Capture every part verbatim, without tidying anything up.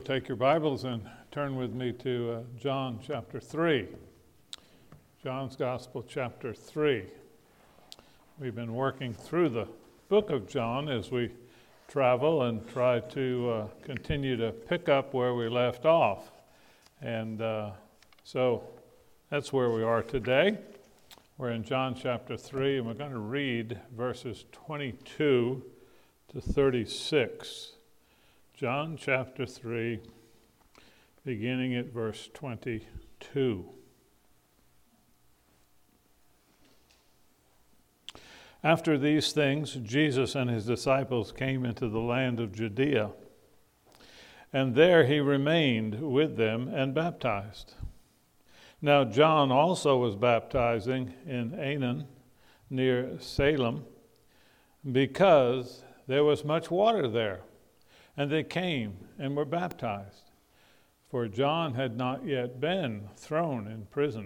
Take your Bibles and turn with me to uh, John chapter three. John's Gospel chapter three. We've been working through the book of John as we travel and try to uh, continue to pick up where we left off. And uh, so that's where we are today. We're in John chapter three, and we're going to read verses twenty-two to thirty-six. John chapter three, beginning at verse twenty-two. After these things, Jesus and his disciples came into the land of Judea, and there he remained with them and baptized. Now John also was baptizing in Aenon, near Salem, because there was much water there. And they came and were baptized, for John had not yet been thrown in prison.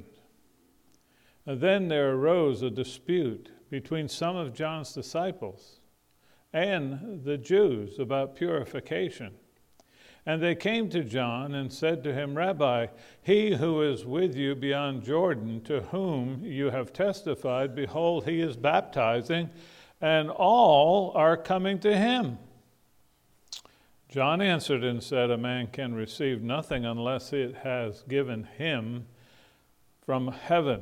And then there arose a dispute between some of John's disciples and the Jews about purification. And they came to John and said to him, Rabbi, he who is with you beyond Jordan, to whom you have testified, behold, he is baptizing, and all are coming to him. John answered and said, a man can receive nothing unless it has given him from heaven.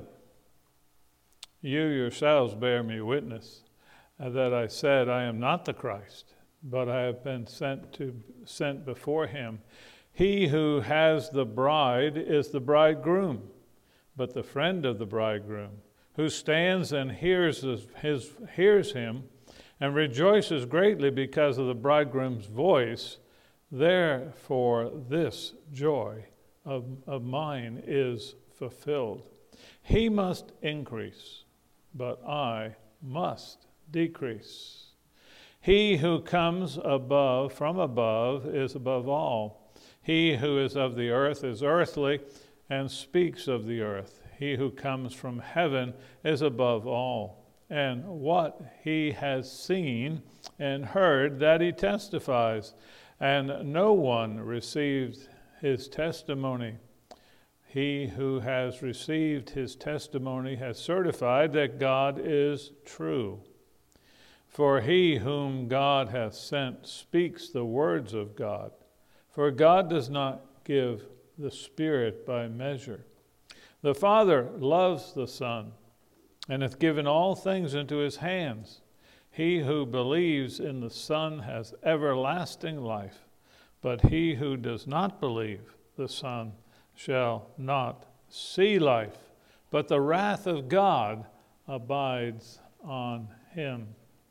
You yourselves bear me witness that I said, I am not the Christ, but I have been sent to sent before him. He who has the bride is the bridegroom, but the friend of the bridegroom, who stands and hears his, his hears him, and rejoices greatly because of the bridegroom's voice, therefore this joy of, of mine is fulfilled. He must increase, but I must decrease. He who comes above, from above, is above all. He who is of the earth is earthly, and speaks of the earth. He who comes from heaven is above all. And what he has seen and heard, that he testifies, and no one received his testimony. He who has received his testimony has certified that God is true. For he whom God hath sent speaks the words of God. For God does not give the Spirit by measure. The Father loves the Son, and hath given all things into his hands. He who believes in the Son has everlasting life, but he who does not believe the Son shall not see life, but the wrath of God abides on him.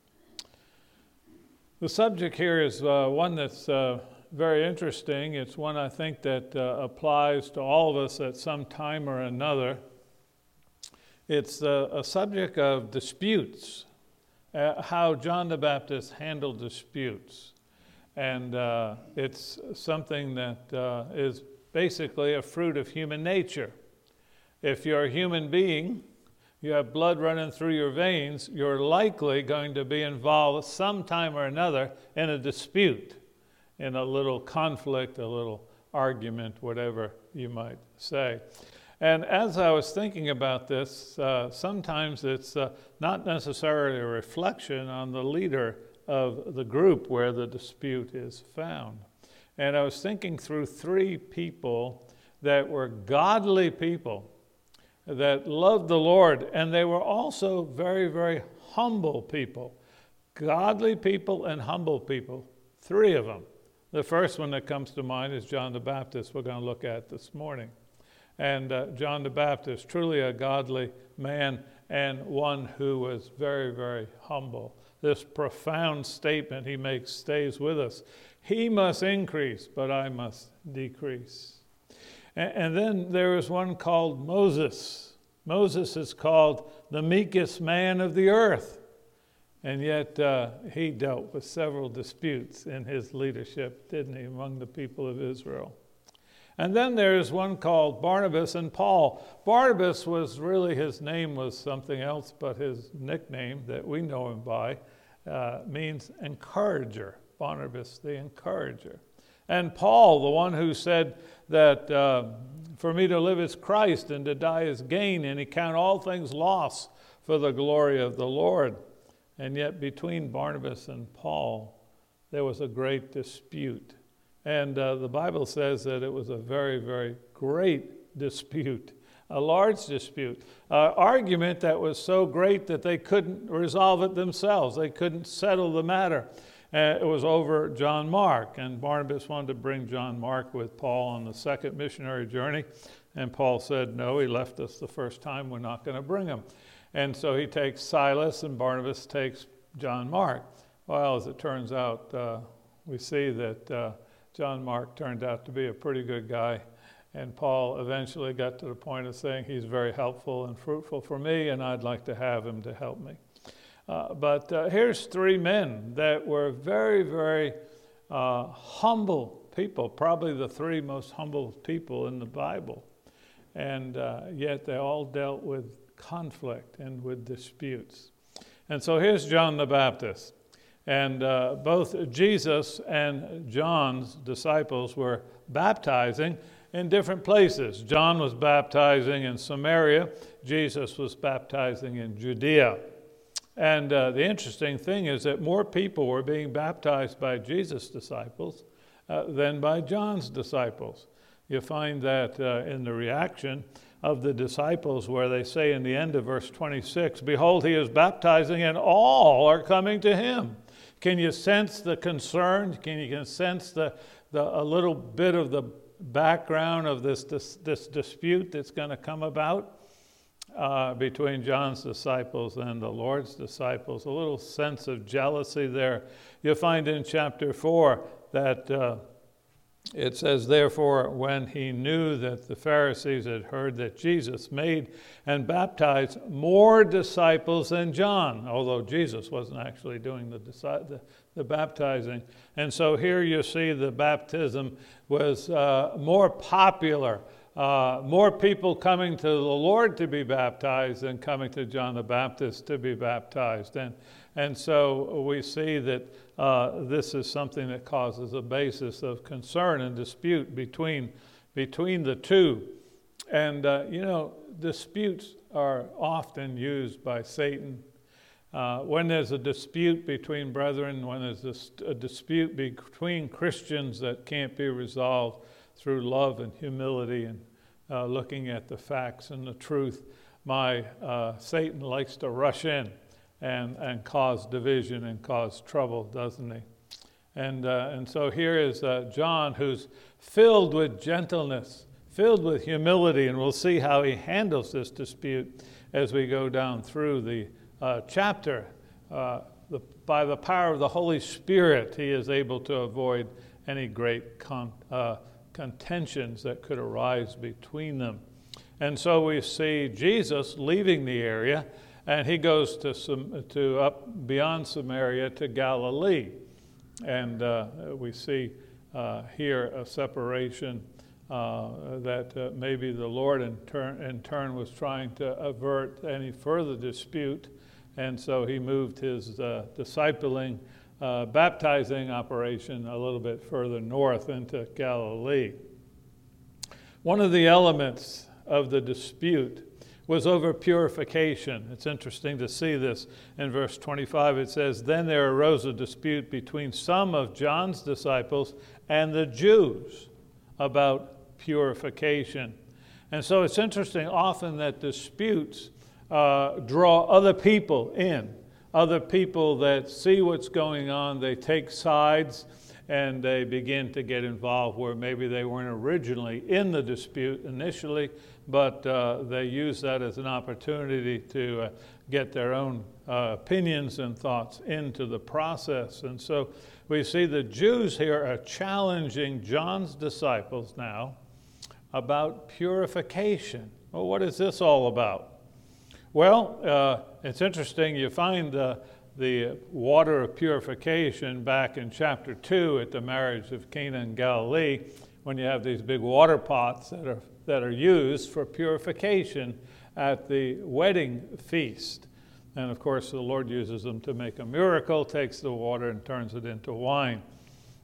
The subject here is uh, one that's uh, very interesting. It's one I think that uh, applies to all of us at some time or another. It's a, a subject of disputes, uh, how John the Baptist handled disputes. And uh, it's something that uh, is basically a fruit of human nature. If you're a human being, you have blood running through your veins, you're likely going to be involved sometime or another in a dispute, in a little conflict, a little argument, whatever you might say. And as I was thinking about this, uh, sometimes it's uh, not necessarily a reflection on the leader of the group where the dispute is found. And I was thinking through three people that were godly people, that loved the Lord, and they were also very, very humble people. Godly people and humble people, three of them. The first one that comes to mind is John the Baptist, we're going to look at this morning. And uh, John the Baptist, truly a godly man and one who was very, very humble. This profound statement he makes stays with us. He must increase, but I must decrease. And, and then there is one called Moses. Moses is called the meekest man of the earth. And yet uh, he dealt with several disputes in his leadership, didn't he, among the people of Israel. And then there's one called Barnabas and Paul. Barnabas was really, his name was something else, but his nickname that we know him by uh, means encourager. Barnabas, the encourager. And Paul, the one who said that uh, for me to live is Christ and to die is gain, and he count all things loss for the glory of the Lord. And yet between Barnabas and Paul, there was a great dispute. And uh, the Bible says that it was a very, very great dispute, a large dispute, an argument that was so great that they couldn't resolve it themselves. They couldn't settle the matter. Uh, it was over John Mark, and Barnabas wanted to bring John Mark with Paul on the second missionary journey. And Paul said, no, he left us the first time, we're not going to bring him. And so he takes Silas, and Barnabas takes John Mark. Well, as it turns out, uh, we see that uh, John Mark turned out to be a pretty good guy. And Paul eventually got to the point of saying he's very helpful and fruitful for me, and I'd like to have him to help me. Uh, but uh, here's three men that were very, very uh, humble people, probably the three most humble people in the Bible. And uh, yet they all dealt with conflict and with disputes. And so here's John the Baptist. And uh, both Jesus and John's disciples were baptizing in different places. John was baptizing in Samaria. Jesus was baptizing in Judea. And uh, the interesting thing is that more people were being baptized by Jesus' disciples uh, than by John's disciples. You find that uh, in the reaction of the disciples, where they say in the end of verse twenty-six, behold, he is baptizing and all are coming to him. Can you sense the concern? Can you sense the, the a little bit of the background of this, this, this dispute that's going to come about uh, between John's disciples and the Lord's disciples? A little sense of jealousy there. You'll find in chapter four that uh, it says, therefore, when he knew that the Pharisees had heard that Jesus made and baptized more disciples than John, although Jesus wasn't actually doing the, the, the baptizing. And so here you see the baptism was uh, more popular, uh, more people coming to the Lord to be baptized than coming to John the Baptist to be baptized. And, and so we see that Uh, this is something that causes a basis of concern and dispute between, between the two. And, uh, you know, disputes are often used by Satan. Uh, when there's a dispute between brethren, when there's a, a dispute between Christians that can't be resolved through love and humility and uh, looking at the facts and the truth, my uh, Satan likes to rush in and and cause division and cause trouble, doesn't he? And uh, and so here is uh, John, who's filled with gentleness, filled with humility, and we'll see how he handles this dispute as we go down through the uh, chapter. Uh, the, by the power of the Holy Spirit, he is able to avoid any great con, uh, contentions that could arise between them. And so we see Jesus leaving the area, and he goes to some, to up beyond Samaria to Galilee. And uh, we see uh, here a separation uh, that uh, maybe the Lord in turn, in turn was trying to avert any further dispute. And so he moved his uh, discipling, uh, baptizing operation a little bit further north into Galilee. One of the elements of the dispute was over purification. It's interesting to see this in verse twenty-five. It says, then there arose a dispute between some of John's disciples and the Jews about purification. And so it's interesting often that disputes uh, draw other people in, other people that see what's going on. They take sides and they begin to get involved where maybe they weren't originally in the dispute initially, but uh, they use that as an opportunity to uh, get their own uh, opinions and thoughts into the process. And so we see the Jews here are challenging John's disciples now about purification. Well, what is this all about? Well, uh, it's interesting. You find uh, the water of purification back in chapter two at the marriage of Cana in Galilee, when you have these big water pots that are that are used for purification at the wedding feast. And of course, the Lord uses them to make a miracle, takes the water and turns it into wine.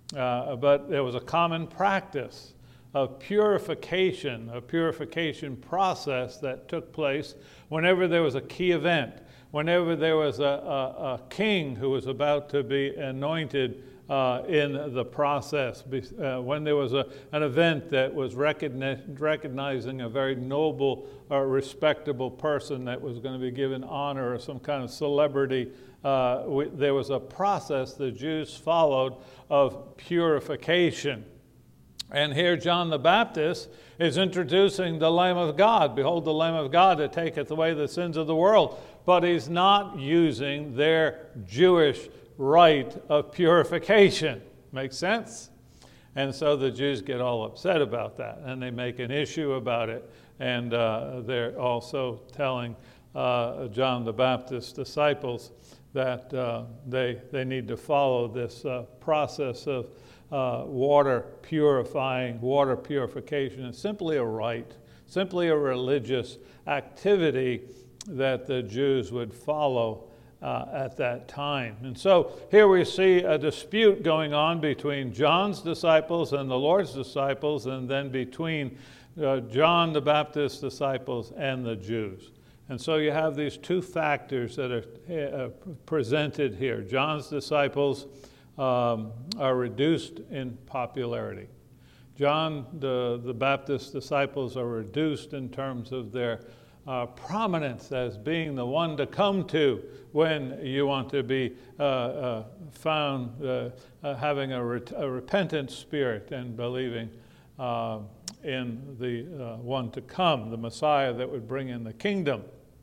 uh, but there was a common practice of purification, a purification process that took place whenever there was a key event, whenever there was a, a, a king who was about to be anointed uh, in the process, uh, when there was a, an event that was recogni- recognizing a very noble or respectable person that was going to be given honor or some kind of celebrity. Uh, we, there was a process the Jews followed of purification. And here John the Baptist is introducing the Lamb of God. Behold, the Lamb of God that taketh away the sins of the world. But he's not using their Jewish rite of purification. Makes sense? And so the Jews get all upset about that, and they make an issue about it. And uh, they're also telling uh, John the Baptist's disciples that uh, they, they need to follow this uh, process of Uh, water purifying, water purification. It's simply a rite, simply a religious activity that the Jews would follow uh, at that time. And so here we see a dispute going on between John's disciples and the Lord's disciples, and then between uh, John the Baptist's disciples and the Jews. And so you have these two factors that are uh, presented here. John's disciples Um, are reduced in popularity. John the, the Baptist disciples are reduced in terms of their uh, prominence as being the one to come to when you want to be uh, uh, found uh, uh, having a, re- a repentant spirit and believing uh, in the uh, one to come, the Messiah that would bring in the kingdom.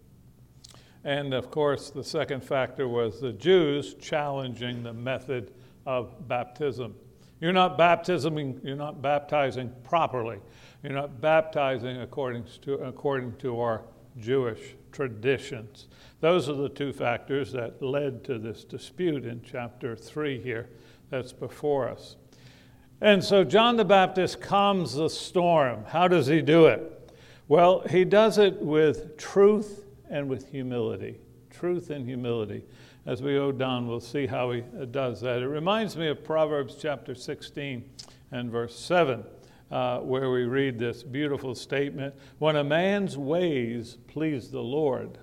And of course, the second factor was the Jews challenging the method of baptism. You're not baptizing, you're not baptizing properly. You're not baptizing according to, according to our Jewish traditions. Those are the two factors that led to this dispute in chapter three here that's before us. And so John the Baptist calms the storm. How does he do it? Well, he does it with truth and with humility. Truth and humility. As we go down, we'll see how he does that. It reminds me of Proverbs chapter sixteen and verse seven, uh, where we read this beautiful statement, "When a man's ways please the Lord,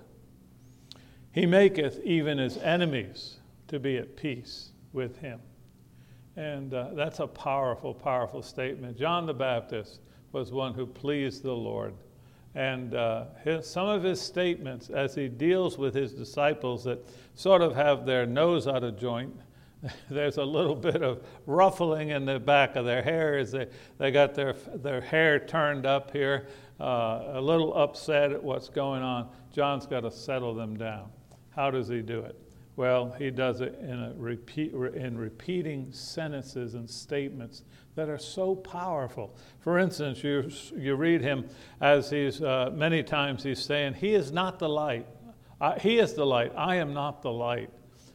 he maketh even his enemies to be at peace with him." And uh, that's a powerful, powerful statement. John the Baptist was one who pleased the Lord. And uh, his, some of his statements, as he deals with his disciples that sort of have their nose out of joint, there's a little bit of ruffling in the back of their hair as they, they got their, their hair turned up here, uh, a little upset at what's going on. John's got to settle them down. How does he do it? Well, he does it in, a repeat, in repeating sentences and statements that are so powerful. For instance, you, you read him as he's, uh, many times he's saying, he is not the light. I, he is the light. I am not the light.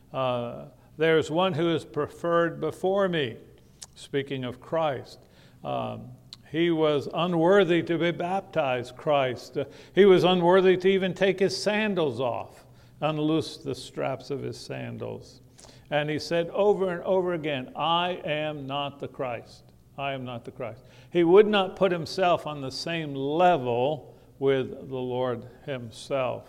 Uh, there's one who is preferred before me, speaking of Christ. Um, he was unworthy to be baptized, Christ. Uh, he was unworthy to even take his sandals off, unloose the straps of his sandals. And he said over and over again, I am not the Christ. I am not the Christ. He would not put himself on the same level with the Lord himself.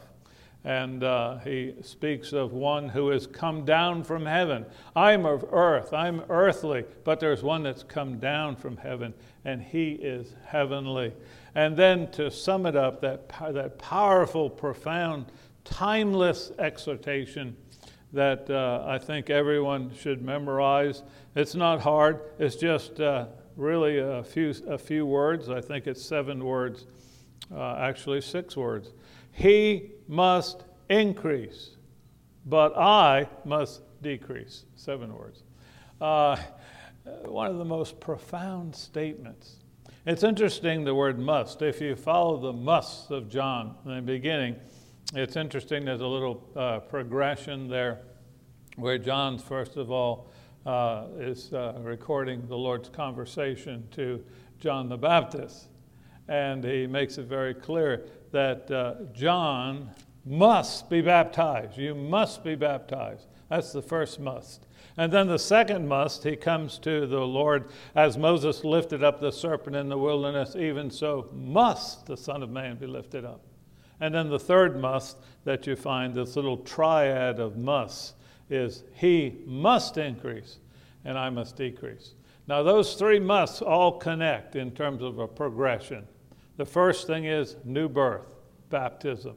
And uh, he speaks of one who has come down from heaven. I'm of earth. I'm earthly. But there's one that's come down from heaven, and he is heavenly. And then to sum it up, that, that powerful, profound, timeless exhortation that uh, I think everyone should memorize. It's not hard. It's just uh, really a few a few words. I think it's seven words, uh, actually six words. He must increase, but I must decrease. Seven words. Uh, one of the most profound statements. It's interesting, the word must. If you follow the musts of John in the beginning, it's interesting, there's a little uh, progression there where John, first of all, uh, is uh, recording the Lord's conversation to John the Baptist. And he makes it very clear that uh, John must be baptized. You must be baptized. That's the first must. And then the second must, he comes to the Lord, as Moses lifted up the serpent in the wilderness, even so must the Son of Man be lifted up. And then the third must that you find, this little triad of musts, is he must increase and I must decrease. Now those three musts all connect in terms of a progression. The first thing is new birth, baptism.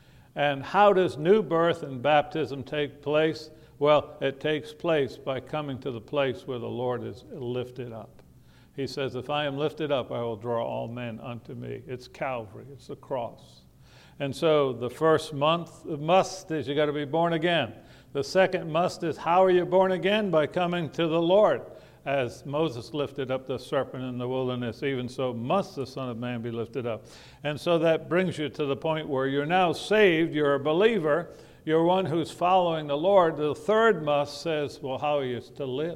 And how does new birth and baptism take place? Well, it takes place by coming to the place where the Lord is lifted up. He says, if I am lifted up, I will draw all men unto me. It's Calvary, it's the cross. And so the first month must is you got to be born again. The second must is, how are you born again? By coming to the Lord. As Moses lifted up the serpent in the wilderness, even so must the Son of Man be lifted up. And so that brings you to the point where you're now saved, you're a believer, you're one who's following the Lord. The third must says, well, how are you to live?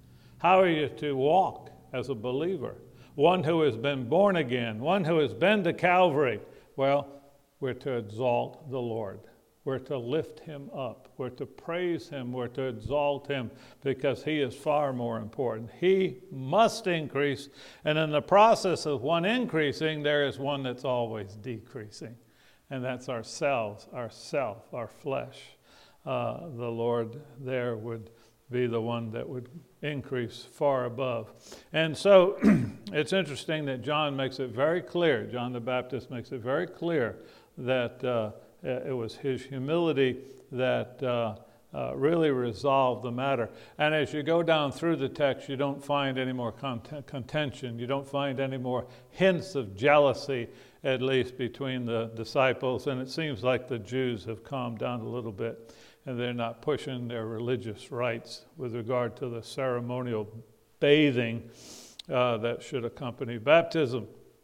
How are you to walk as a believer? One who has been born again, one who has been to Calvary. Well, we're to exalt the Lord. We're to lift him up. We're to praise him. We're to exalt him because he is far more important. He must increase, and in the process of one increasing, there is one that's always decreasing, and that's ourselves, our self, our flesh. Uh, the Lord there would be the one that would increase far above. And so it's interesting that John makes it very clear, John the Baptist makes it very clear that uh, it was his humility that uh, uh, really resolved the matter. And as you go down through the text, you don't find any more cont- contention. You don't find any more hints of jealousy, at least between the disciples. And it seems like the Jews have calmed down a little bit, and they're not pushing their religious rights with regard to the ceremonial bathing uh, that should accompany baptism.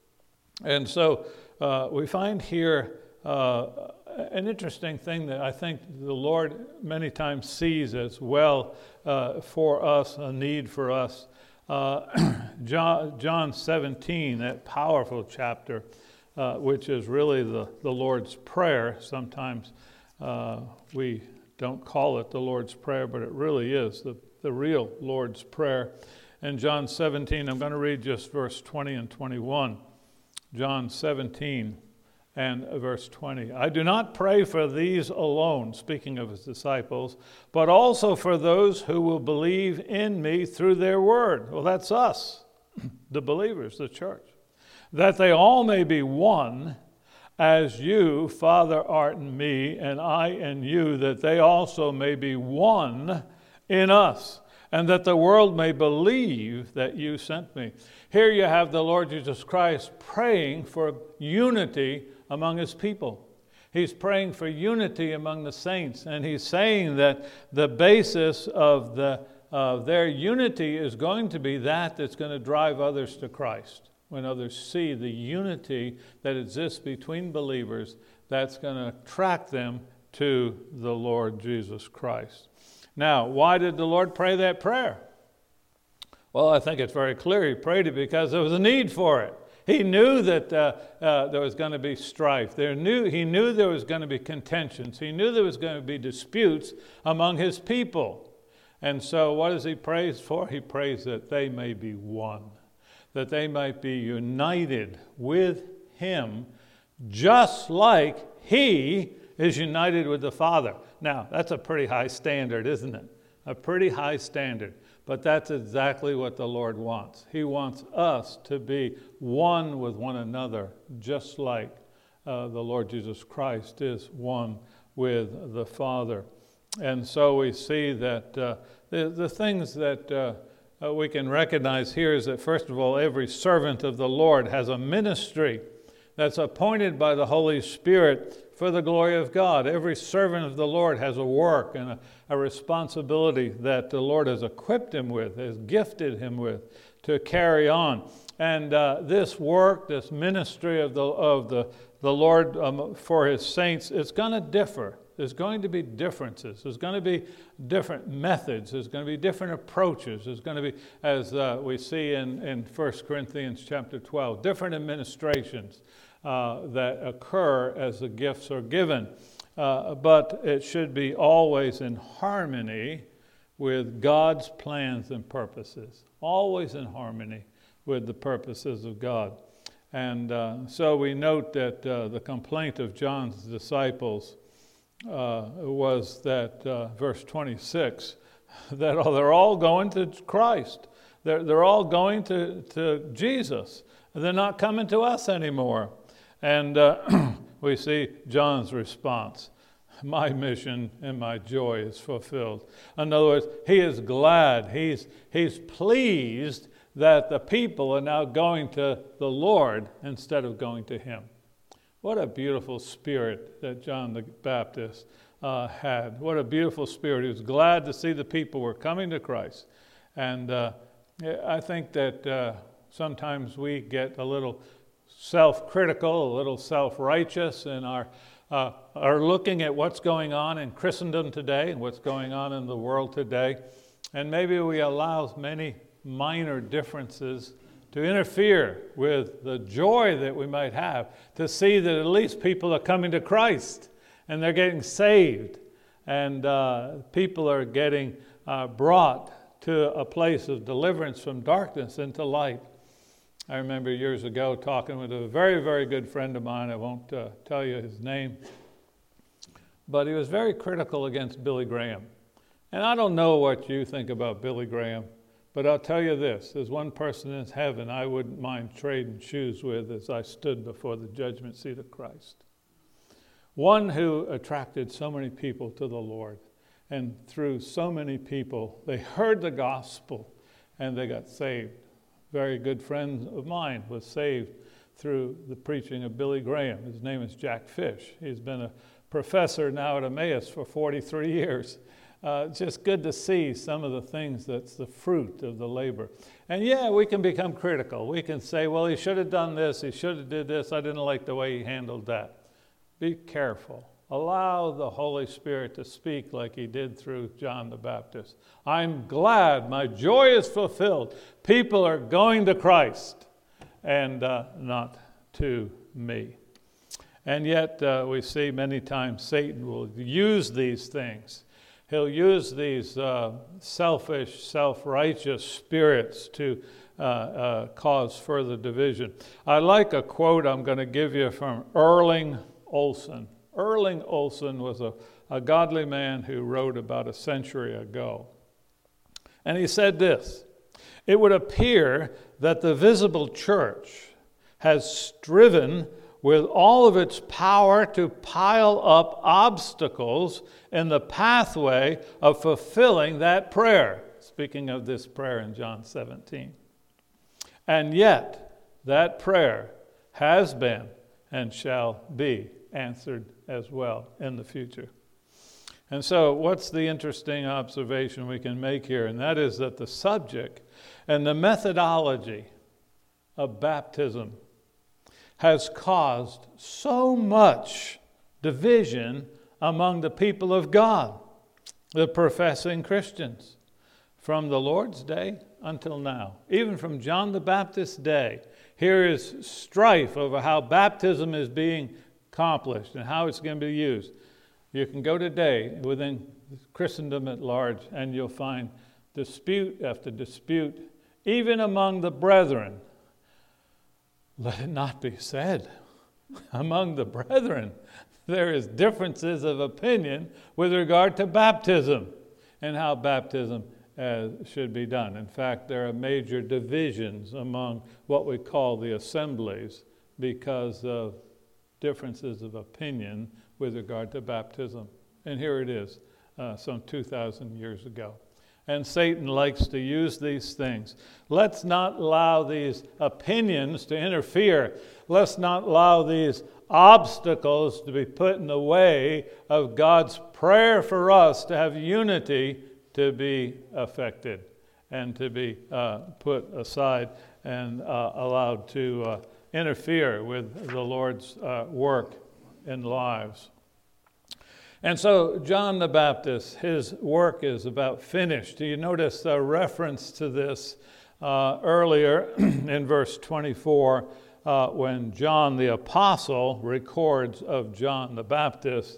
And so uh, we find here uh, an interesting thing that I think the Lord many times sees as well uh, for us, a need for us. Uh, John, John seventeen, that powerful chapter, uh, which is really the, the Lord's Prayer. Sometimes uh, we don't call it the Lord's Prayer, but it really is the, the real Lord's Prayer. In John seventeen, I'm going to read just verse twenty and twenty-one. John seventeen and verse twenty. I do not pray for these alone, speaking of his disciples, but also for those who will believe in me through their word. Well, that's us, the believers, the church. That they all may be one, as you, Father, art in me, and I in you, that they also may be one in us, and that the world may believe that you sent me. Here you have the Lord Jesus Christ praying for unity among his people. He's praying for unity among the saints, and he's saying that the basis of the of their unity is going to be that that's going to drive others to Christ. When others see the unity that exists between believers, that's going to attract them to the Lord Jesus Christ. Now, why did the Lord pray that prayer? Well, I think it's very clear. He prayed it because there was a need for it. He knew that uh, uh, there was going to be strife. There knew, he knew there was going to be contentions. He knew there was going to be disputes among his people. And so what does he pray for? He prays that they may be one, that they might be united with him, just like he is united with the Father. Now, that's a pretty high standard, isn't it? A pretty high standard. But that's exactly what the Lord wants. He wants us to be one with one another, just like uh, the Lord Jesus Christ is one with the Father. And so we see that uh, the, the things that uh, uh, we can recognize here is that, first of all, every servant of the Lord has a ministry that's appointed by the Holy Spirit for the glory of God. Every servant of the Lord has a work and a, a responsibility that the Lord has equipped him with, has gifted him with to carry on. And uh, this work, this ministry of the of the, the Lord um, for his saints, it's going to differ. There's going to be differences. There's going to be different methods. There's going to be different approaches. There's going to be, as uh, we see in, in First Corinthians chapter twelve, different administrations Uh, that occur as the gifts are given. uh, but it should be always in harmony with God's plans and purposes, always in harmony with the purposes of God. And uh, so we note that uh, the complaint of John's disciples uh, was that, uh, verse twenty-six, that oh, they're all going to Christ. They're, they're all going to, to Jesus. They're not coming to us anymore. And uh, we see John's response. My mission and my joy is fulfilled. In other words, he is glad. He's, he's pleased that the people are now going to the Lord instead of going to him. What a beautiful spirit that John the Baptist uh, had. What a beautiful spirit. He was glad to see the people were coming to Christ. And uh, I think that uh, sometimes we get a little self-critical, a little self-righteous in our uh, are looking at what's going on in Christendom today and what's going on in the world today. And maybe we allow many minor differences to interfere with the joy that we might have to see that at least people are coming to Christ and they're getting saved and uh, people are getting uh, brought to a place of deliverance from darkness into light. I remember years ago talking with a very, very good friend of mine. I won't uh, tell you his name, but he was very critical against Billy Graham. And I don't know what you think about Billy Graham, but I'll tell you this, there's one person in heaven I wouldn't mind trading shoes with as I stood before the judgment seat of Christ. One who attracted so many people to the Lord, and through so many people, they heard the gospel and they got saved. Very good friend of mine was saved through the preaching of Billy Graham. His name is Jack Fish. He's been a professor now at Emmaus for forty-three years. Uh, just good to see some of the things that's the fruit of the labor. And yeah, we can become critical. We can say, well, he should have done this, he should have did this, I didn't like the way he handled that. Be careful. Allow the Holy Spirit to speak like he did through John the Baptist. I'm glad, my joy is fulfilled. People are going to Christ and uh, not to me. And yet uh, we see many times Satan will use these things. He'll use these uh, selfish, self-righteous spirits to uh, uh, cause further division. I like a quote I'm going to give you from Erling Olson. Erling Olson was a, a godly man who wrote about a century ago. And he said this, it would appear that the visible church has striven with all of its power to pile up obstacles in the pathway of fulfilling that prayer. Speaking of this prayer in John seventeen. And yet, that prayer has been and shall be answered as well in the future. And so what's the interesting observation we can make here? And that is that the subject and the methodology of baptism has caused so much division among the people of God, the professing Christians, from the Lord's day until now. Even from John the Baptist's day, here is strife over how baptism is being accomplished and how it's going to be used. You can go today within Christendom at large and you'll find dispute after dispute, even among the brethren. Let it not be said. Among the brethren, there is differences of opinion with regard to baptism and how baptism uh, should be done. In fact, there are major divisions among what we call the assemblies because of differences of opinion with regard to baptism. And here it is, uh, some two thousand years ago. And Satan likes to use these things. Let's not allow these opinions to interfere. Let's not allow these obstacles to be put in the way of God's prayer for us to have unity to be affected and to be uh, put aside and uh, allowed to uh, interfere with the Lord's uh, work in lives. And so John the Baptist, his work is about finished. You notice a reference to this uh, earlier in verse twenty-four uh, when John the Apostle records of John the Baptist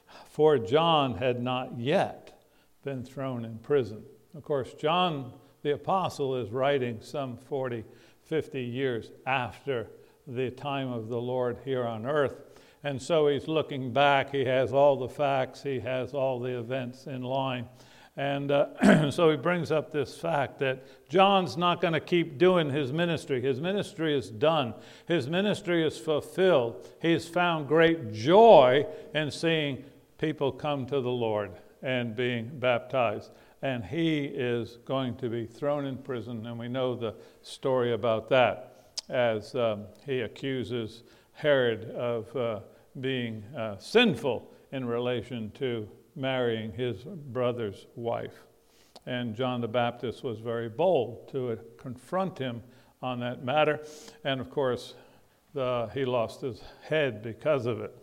for John had not yet been thrown in prison. Of course, John the Apostle is writing some forty, fifty years after the time of the Lord here on earth. And so he's looking back. He has all the facts. He has all the events in line. And uh, so he brings up this fact that John's not going to keep doing his ministry. His ministry is done. His ministry is fulfilled. He's found great joy in seeing people come to the Lord and being baptized. And he is going to be thrown in prison, and we know the story about that, as um, he accuses Herod of uh, being uh, sinful in relation to marrying his brother's wife. And John the Baptist was very bold to uh, confront him on that matter, and of course the, he lost his head because of it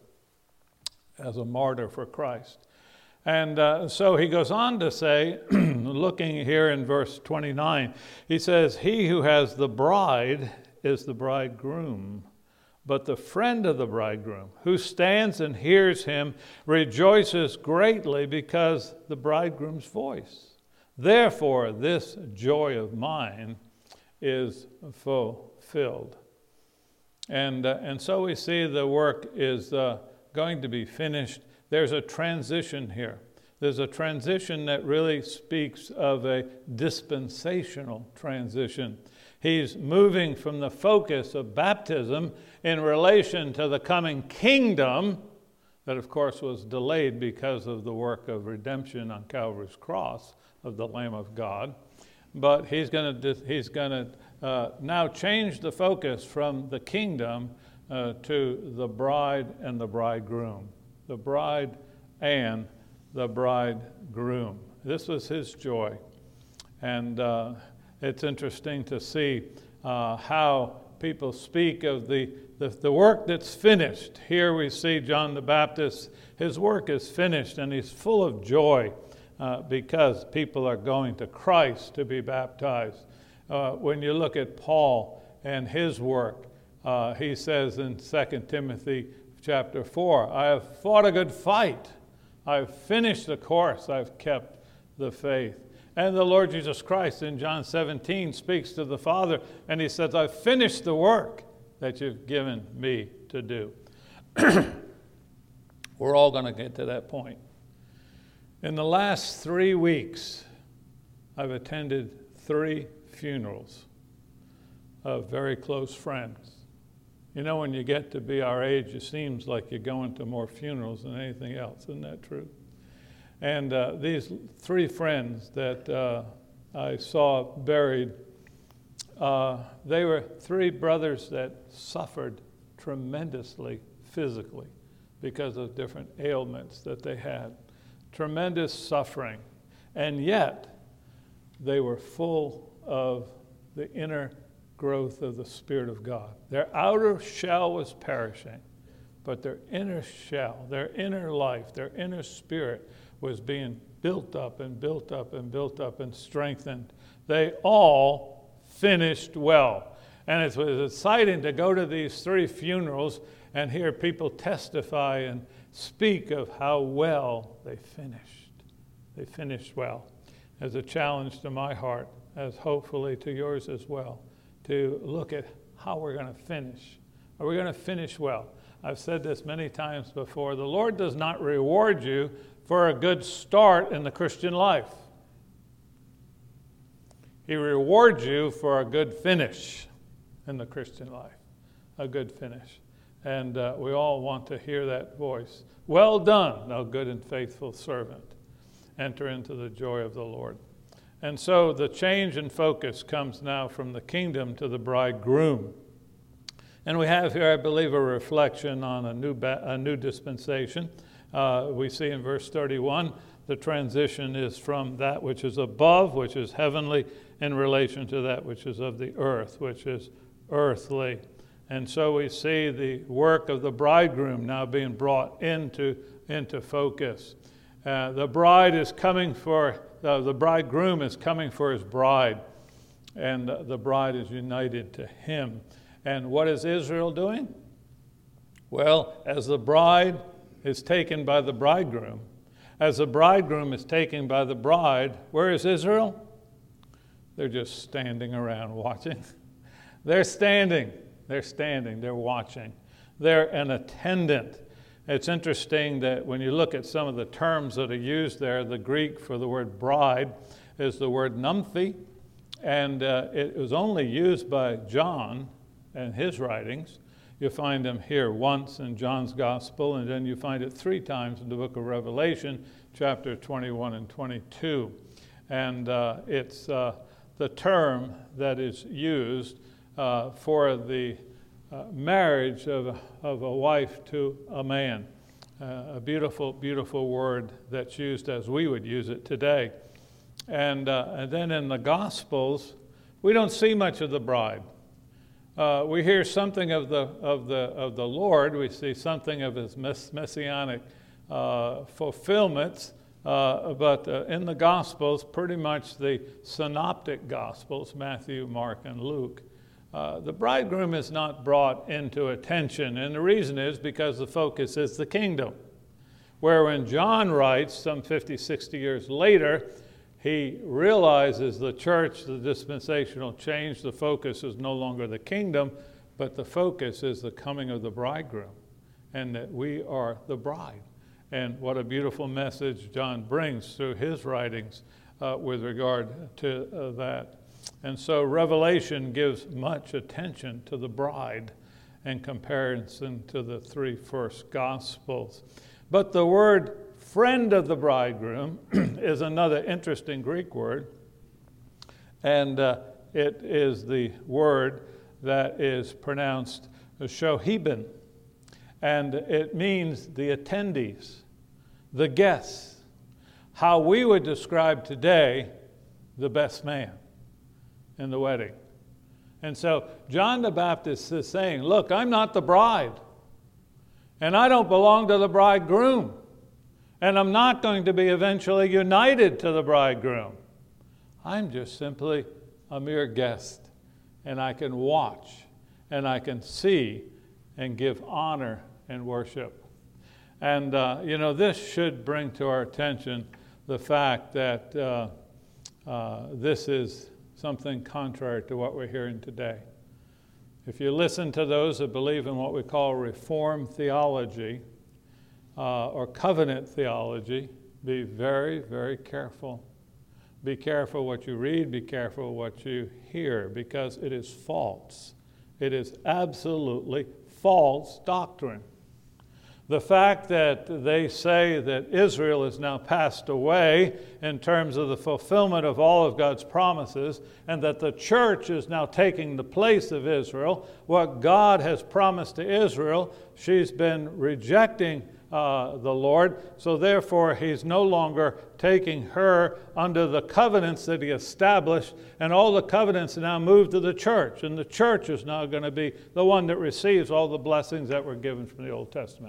as a martyr for Christ. And uh, so he goes on to say, looking here in verse twenty-nine, he says, "He who has the bride is the bridegroom, but the friend of the bridegroom, who stands and hears him, rejoices greatly because the bridegroom's voice. Therefore, this joy of mine is fulfilled." And, uh, and so we see the work is uh, going to be finished. There's a transition here. There's a transition that really speaks of a dispensational transition. He's moving from the focus of baptism in relation to the coming kingdom that, of course, was delayed because of the work of redemption on Calvary's cross of the Lamb of God. But he's going to he's going to uh, now change the focus from the kingdom uh, to the bride and the bridegroom. The bride and the bridegroom. This was his joy. And uh, it's interesting to see uh, how people speak of the, the, the work that's finished. Here we see John the Baptist, his work is finished, and he's full of joy uh, because people are going to Christ to be baptized. Uh, when you look at Paul and his work, uh, he says in Second Timothy chapter four, "I have fought a good fight. I've finished the course. I've kept the faith." And the Lord Jesus Christ in John seventeen speaks to the Father, and he says, "I've finished the work that you've given me to do." We're all going to get to that point. In the last three weeks, I've attended three funerals of very close friends. You know, when you get to be our age, it seems like you're going to more funerals than anything else. Isn't that true? And uh, these three friends that uh, I saw buried, uh, they were three brothers that suffered tremendously physically because of different ailments that they had. Tremendous suffering. And yet, they were full of the inner growth of the Spirit of God. Their outer shell was perishing, but their inner shell, their inner life, their inner spirit was being built up and built up and built up and strengthened. They all finished well. And it was exciting to go to these three funerals and hear people testify and speak of how well they finished. They finished well. As a challenge to my heart, as hopefully to yours as well, to look at how we're going to finish. Are we going to finish well? I've said this many times before. The Lord does not reward you for a good start in the Christian life. He rewards you for a good finish in the Christian life. A good finish. And uh, we all want to hear that voice. "Well done, thou good and faithful servant. Enter into the joy of the Lord." And so the change in focus comes now from the kingdom to the bridegroom. And we have here, I believe, a reflection on a new ba- a new dispensation. Uh, we see in verse thirty-one, the transition is from that which is above, which is heavenly, in relation to that which is of the earth, which is earthly. And so we see the work of the bridegroom now being brought into, into focus. Uh, the bride is coming for, uh, the bridegroom is coming for his bride, and uh, the bride is united to him. And what is Israel doing? Well, as the bride is taken by the bridegroom, as the bridegroom is taken by the bride, where is Israel? They're just standing around watching. They're standing. They're standing. They're watching. They're an attendant. It's interesting that when you look at some of the terms that are used there, the Greek for the word bride is the word nymphe, and uh, it was only used by John in his writings. You find them here once in John's Gospel, and then you find it three times in the book of Revelation, chapter twenty-one and twenty-two. And uh, it's uh, the term that is used uh, for the uh, marriage of a, of a wife to a man. Uh, a beautiful, beautiful word that's used as we would use it today. And, uh, and then in the Gospels, we don't see much of the bride. Uh, we hear something of the of the of the Lord. We see something of his mess- messianic uh, fulfillments. Uh, but uh, in the Gospels, pretty much the synoptic Gospels, Matthew, Mark, and Luke, uh, the bridegroom is not brought into attention. And the reason is because the focus is the kingdom. Where when John writes, some fifty, sixty years later, he realizes the church, the dispensational change, the focus is no longer the kingdom, but the focus is the coming of the bridegroom, and that we are the bride. And what a beautiful message John brings through his writings uh, with regard to uh, that. And so Revelation gives much attention to the bride in comparison to the three first Gospels. But the word friend of the bridegroom is another interesting Greek word, and uh, it is the word that is pronounced shoheben, and it means the attendees, the guests, how we would describe today the best man in the wedding. And so John the Baptist is saying, look, I'm not the bride, and I don't belong to the bridegroom. And I'm not going to be eventually united to the bridegroom. I'm just simply a mere guest. And I can watch, and I can see, and give honor and worship. And, uh, you know, this should bring to our attention the fact that uh, uh, this is something contrary to what we're hearing today. If you listen to those that believe in what we call Reformed theology, Uh, or covenant theology, be very, very careful. Be careful what you read, be careful what you hear, because it is false. It is absolutely false doctrine. The fact that they say that Israel is now passed away in terms of the fulfillment of all of God's promises, and that the church is now taking the place of Israel, what God has promised to Israel, she's been rejecting Uh, the Lord, so therefore he's no longer taking her under the covenants that he established, and all the covenants now move to the church, and the church is now going to be the one that receives all the blessings that were given from the Old Testament.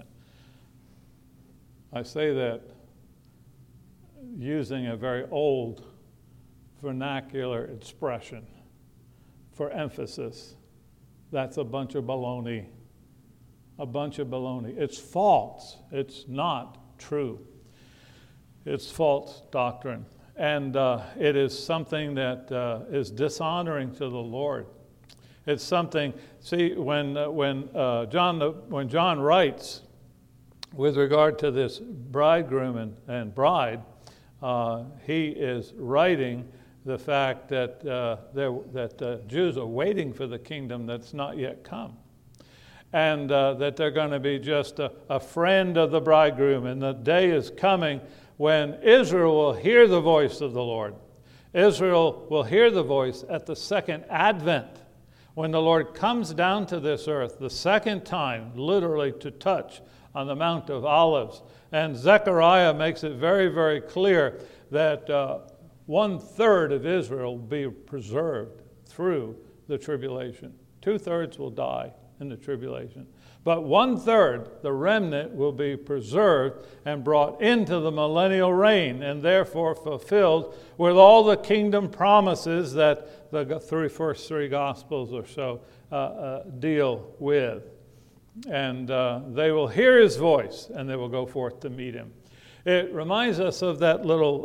I say that using a very old vernacular expression for emphasis. That's a bunch of baloney. A bunch of baloney. It's false. It's not true. It's false doctrine. And uh, it is something that uh, is dishonoring to the Lord. It's something, see, when uh, when uh, John when John writes with regard to this bridegroom and, and bride, uh, he is writing the fact that uh, there, that uh, Jews are waiting for the kingdom that's not yet come. And uh, that they're going to be just a, a friend of the bridegroom. And the day is coming when Israel will hear the voice of the Lord. Israel will hear the voice at the second advent, when the Lord comes down to this earth the second time, literally to touch on the Mount of Olives. And Zechariah makes it very, very clear that uh, one-third of Israel will be preserved through the tribulation. Two-thirds will die in the tribulation. But one-third, the remnant, will be preserved and brought into the millennial reign, and therefore fulfilled with all the kingdom promises that the three, first three Gospels or so uh, uh, deal with. and uh, they will hear his voice, and they will go forth to meet him. It reminds us of that little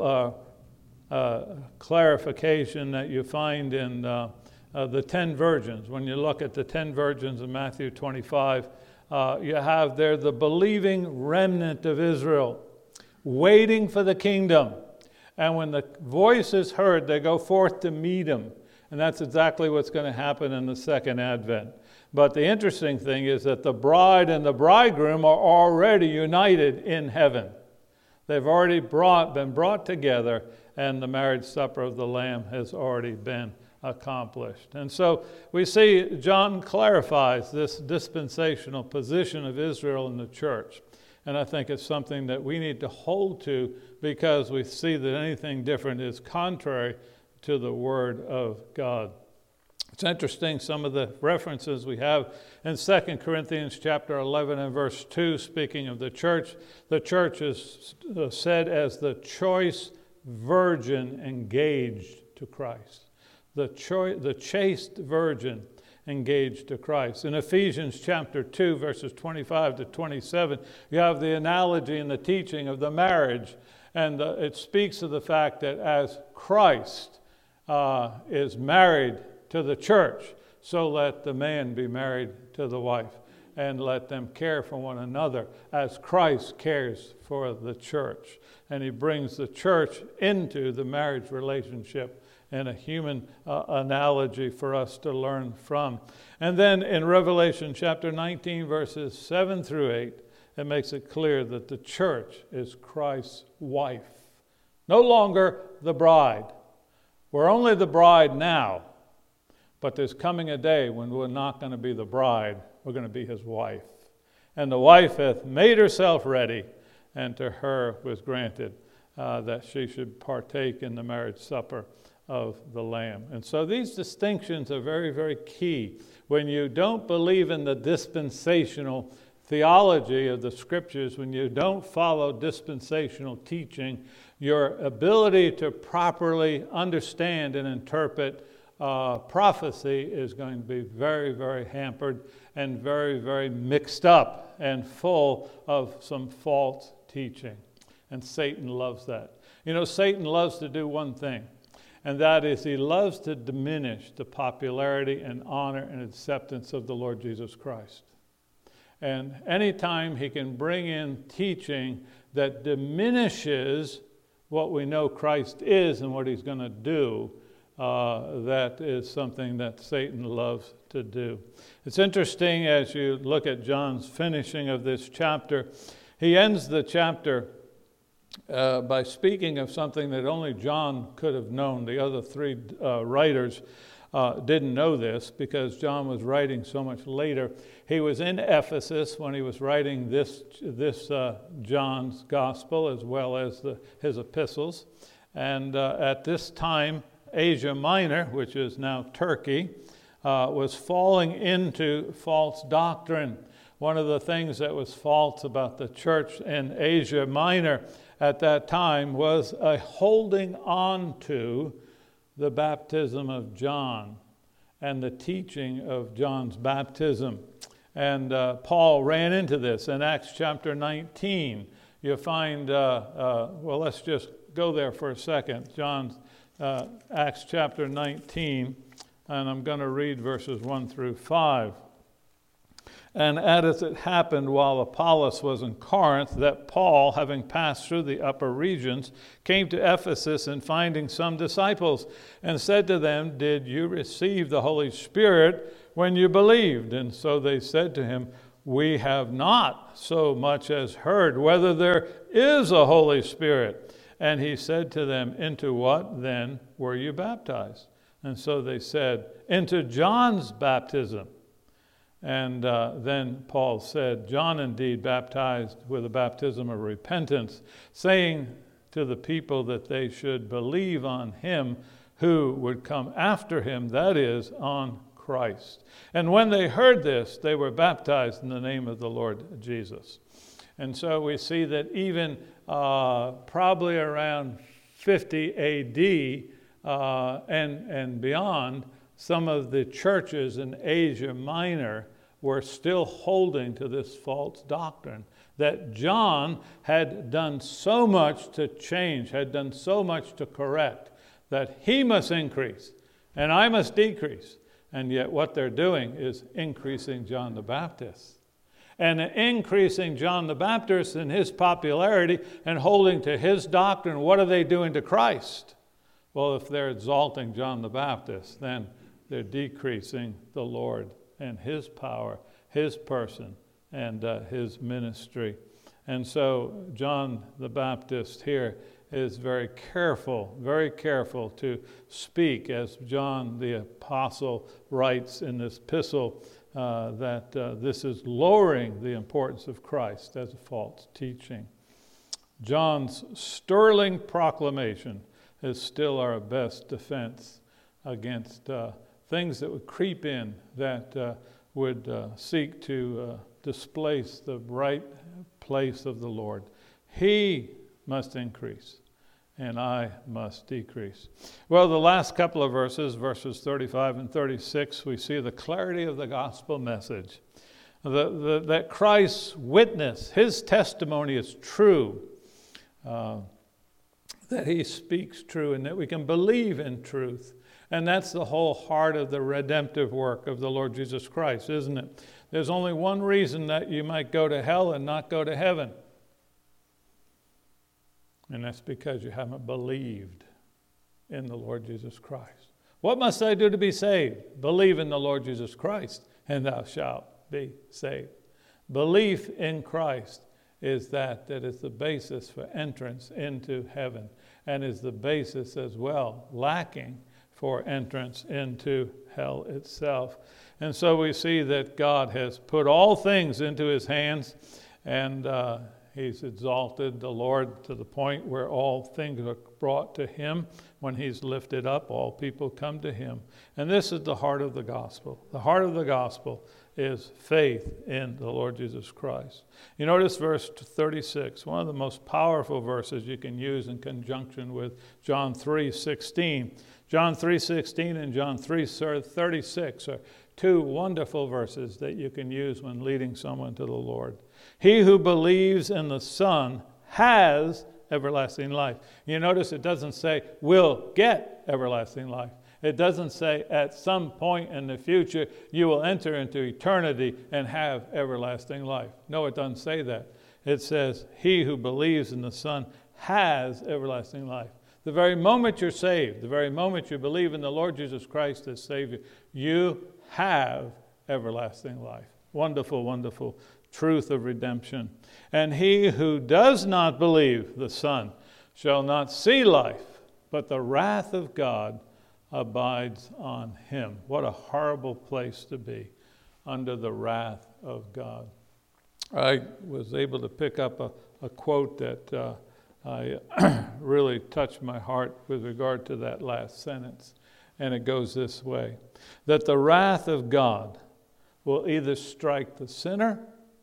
uh, uh, clarification that you find in uh, uh, the ten virgins. When you look at the ten virgins in Matthew twenty-five, uh, you have there the believing remnant of Israel waiting for the kingdom. And when the voice is heard, they go forth to meet him. And that's exactly what's going to happen in the second advent. But the interesting thing is that the bride and the bridegroom are already united in heaven. They've already brought, been brought together, and the marriage supper of the Lamb has already been accomplished. And so we see John clarifies this dispensational position of Israel in the church. And I think it's something that we need to hold to, because we see that anything different is contrary to the Word of God. It's interesting, some of the references we have in Second Corinthians chapter eleven and verse two, speaking of the church. The church is said as the choice virgin engaged to Christ. The, cho- the chaste virgin engaged to Christ. In Ephesians chapter two, verses twenty-five to twenty-seven, you have the analogy and the teaching of the marriage. And uh, it speaks of the fact that as Christ uh, is married to the church, so let the man be married to the wife, and let them care for one another as Christ cares for the church. And he brings the church into the marriage relationship in a human uh, analogy for us to learn from. And then in Revelation chapter nineteen, verses seven through eight, it makes it clear that the church is Christ's wife. No longer the bride. We're only the bride now, but there's coming a day when we're not going to be the bride, we're going to be his wife. And the wife hath made herself ready, and to her was granted uh, that she should partake in the marriage supper of the Lamb. And so these distinctions are very, very key. When you don't believe in the dispensational theology of the Scriptures, when you don't follow dispensational teaching, your ability to properly understand and interpret uh, prophecy is going to be very, very hampered and very, very mixed up and full of some false teaching. And Satan loves that. You know, Satan loves to do one thing, and that is he loves to diminish the popularity and honor and acceptance of the Lord Jesus Christ. And anytime he can bring in teaching that diminishes what we know Christ is and what he's going to do, uh, that is something that Satan loves to do. It's interesting as you look at John's finishing of this chapter. He ends the chapter uh, by speaking of something that only John could have known. The other three uh, writers Uh, didn't know this because John was writing so much later. He was in Ephesus when he was writing this this uh, John's gospel as well as the, his epistles. And uh, at this time, Asia Minor, which is now Turkey, uh, was falling into false doctrine. One of the things that was false about the church in Asia Minor at that time was a holding on to the baptism of John and the teaching of John's baptism. And uh, Paul ran into this in Acts chapter nineteen. You find, uh, uh, well, let's just go there for a second. John, uh, Acts chapter nineteen, and I'm going to read verses one through five. And as it happened while Apollos was in Corinth, that Paul, having passed through the upper regions, came to Ephesus, and finding some disciples, and said to them, Did you receive the Holy Spirit when you believed? And so they said to him, We have not so much as heard whether there is a Holy Spirit. And he said to them, Into what then were you baptized? And so they said, Into John's baptism. And uh, then Paul said, John indeed baptized with a baptism of repentance, saying to the people that they should believe on him who would come after him, that is, on Christ. And when they heard this, they were baptized in the name of the Lord Jesus. And so we see that even uh, probably around fifty A D uh, and, and beyond, some of the churches in Asia Minor were still holding to this false doctrine, that John had done so much to change, had done so much to correct, that he must increase and I must decrease. And yet what they're doing is increasing John the Baptist. And increasing John the Baptist in his popularity and holding to his doctrine, what are they doing to Christ? Well, if they're exalting John the Baptist, then they're decreasing the Lord and his power, his person, and uh, his ministry. And so John the Baptist here is very careful, very careful to speak, as John the Apostle writes in this epistle, uh, that uh, this is lowering the importance of Christ as a false teaching. John's sterling proclamation is still our best defense against uh, things that would creep in, that uh, would uh, seek to uh, displace the right place of the Lord. He must increase, and I must decrease. Well, the last couple of verses, verses thirty-five and thirty-six, we see the clarity of the gospel message. The, the, that Christ's witness, his testimony is true, uh, that he speaks true, and that we can believe in truth. And that's the whole heart of the redemptive work of the Lord Jesus Christ, isn't it? There's only one reason that you might go to hell and not go to heaven. And that's because you haven't believed in the Lord Jesus Christ. What must I do to be saved? Believe in the Lord Jesus Christ, and thou shalt be saved. Belief in Christ is that that is the basis for entrance into heaven, and is the basis as well, lacking for entrance into hell itself. And so we see that God has put all things into his hands, and uh, he's exalted the Lord to the point where all things are brought to him. When he's lifted up, all people come to him. And this is the heart of the gospel. The heart of the gospel is faith in the Lord Jesus Christ. You notice verse thirty-six, one of the most powerful verses you can use in conjunction with John three sixteen. John three sixteen and John three thirty-six are two wonderful verses that you can use when leading someone to the Lord. He who believes in the Son has everlasting life. You notice it doesn't say will get everlasting life. It doesn't say at some point in the future you will enter into eternity and have everlasting life. No, it doesn't say that. It says he who believes in the Son has everlasting life. The very moment you're saved, the very moment you believe in the Lord Jesus Christ as Savior, you have everlasting life. Wonderful, wonderful truth of redemption. And he who does not believe the Son shall not see life, but the wrath of God abides on him. What a horrible place to be, under the wrath of God. I was able to pick up a, a quote that uh, I really touched my heart with regard to that last sentence. And it goes this way, that the wrath of God will either strike the sinner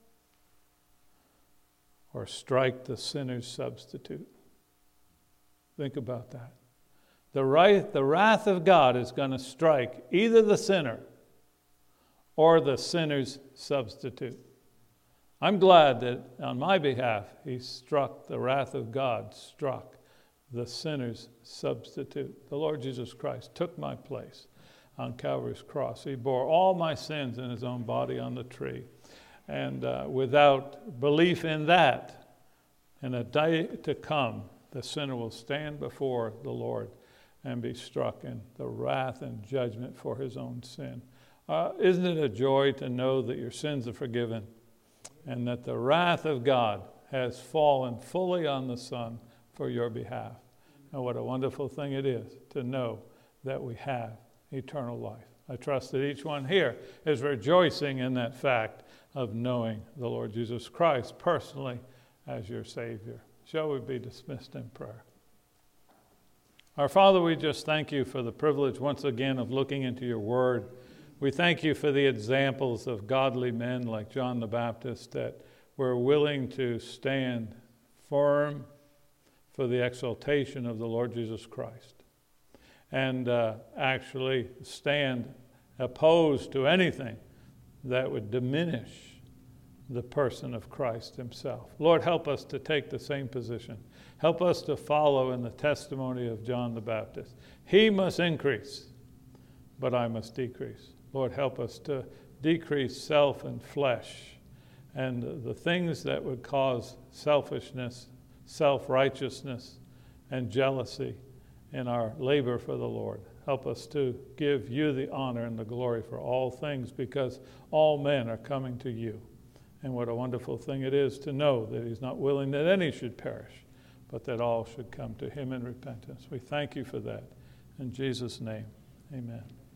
or strike the sinner's substitute. Think about that. The, right, the wrath of God is going to strike either the sinner or the sinner's substitute. I'm glad that on my behalf, he struck, the wrath of God struck the sinner's substitute. The Lord Jesus Christ took my place on Calvary's cross. He bore all my sins in his own body on the tree. And uh, without belief in that, in a day to come, the sinner will stand before the Lord and be struck in the wrath and judgment for his own sin. Uh, isn't it a joy to know that your sins are forgiven and that the wrath of God has fallen fully on the Son for your behalf? And what a wonderful thing it is to know that we have eternal life. I trust that each one here is rejoicing in that fact of knowing the Lord Jesus Christ personally as your Savior. Shall we be dismissed in prayer? Our Father, we just thank you for the privilege once again of looking into your word. We thank you for the examples of godly men like John the Baptist that were willing to stand firm for the exaltation of the Lord Jesus Christ and uh, actually stand opposed to anything that would diminish the person of Christ himself. Lord, help us to take the same position. Help us to follow in the testimony of John the Baptist. He must increase, but I must decrease. Lord, help us to decrease self and flesh and the things that would cause selfishness, self-righteousness, and jealousy in our labor for the Lord. Help us to give you the honor and the glory for all things, because all men are coming to you. And what a wonderful thing it is to know that he's not willing that any should perish, but that all should come to him in repentance. We thank you for that. In Jesus' name, amen.